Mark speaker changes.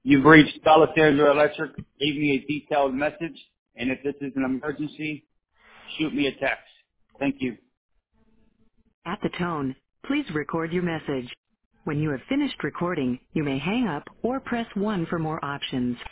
Speaker 1: You've reached Alexandra Electric. Leave me a detailed message, and if this is an emergency, shoot me a text. Thank you.
Speaker 2: At the tone, please record your message. When you have finished recording, you may hang up or press 1 for more options.